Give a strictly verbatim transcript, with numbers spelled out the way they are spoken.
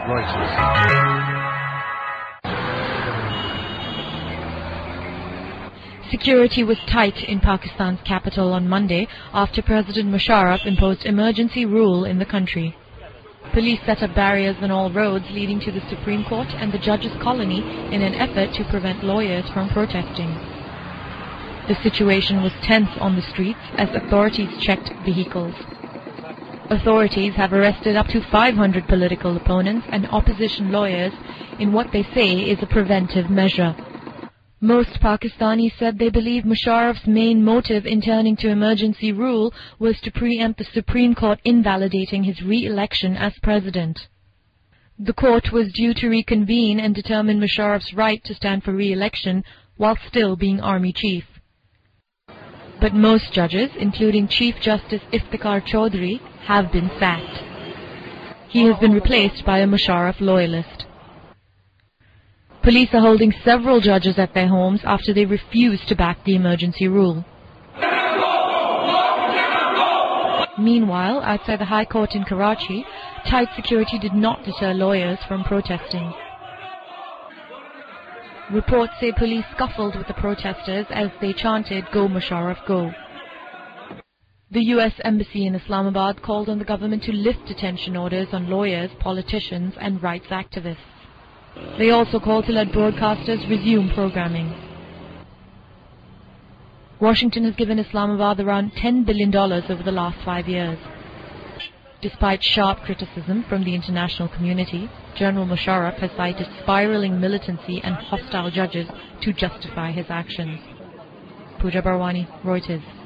Reuters. Security was tight in Pakistan's capital on Monday after President Musharraf imposed emergency rule in the country. Police set up barriers on all roads leading to the Supreme Court and the Judges' Colony in an effort to prevent lawyers from protesting. The situation was tense on the streets as authorities checked vehicles. Authorities have arrested up to five hundred political opponents and opposition lawyers in what they say is a preventive measure. Most Pakistanis said they believe Musharraf's main motive in turning to emergency rule was to preempt the Supreme Court invalidating his re-election as president. The court was due to reconvene and determine Musharraf's right to stand for re-election while still being army chief. But most judges, including Chief Justice Iftikhar Chaudhry, have been sacked. He has been replaced by a Musharraf loyalist. Police are holding several judges at their homes after they refuse to back the emergency rule. Meanwhile, outside the High Court in Karachi, tight security did not deter lawyers from protesting. Reports say police scuffled with the protesters as they chanted, "Go Musharraf, go." The U S Embassy in Islamabad called on the government to lift detention orders on lawyers, politicians and rights activists. They also called to let broadcasters resume programming. Washington has given Islamabad around ten billion dollars over the last five years. Despite sharp criticism from the international community, General Musharraf has cited spiraling militancy and hostile judges to justify his actions. Pooja Barwani, Reuters.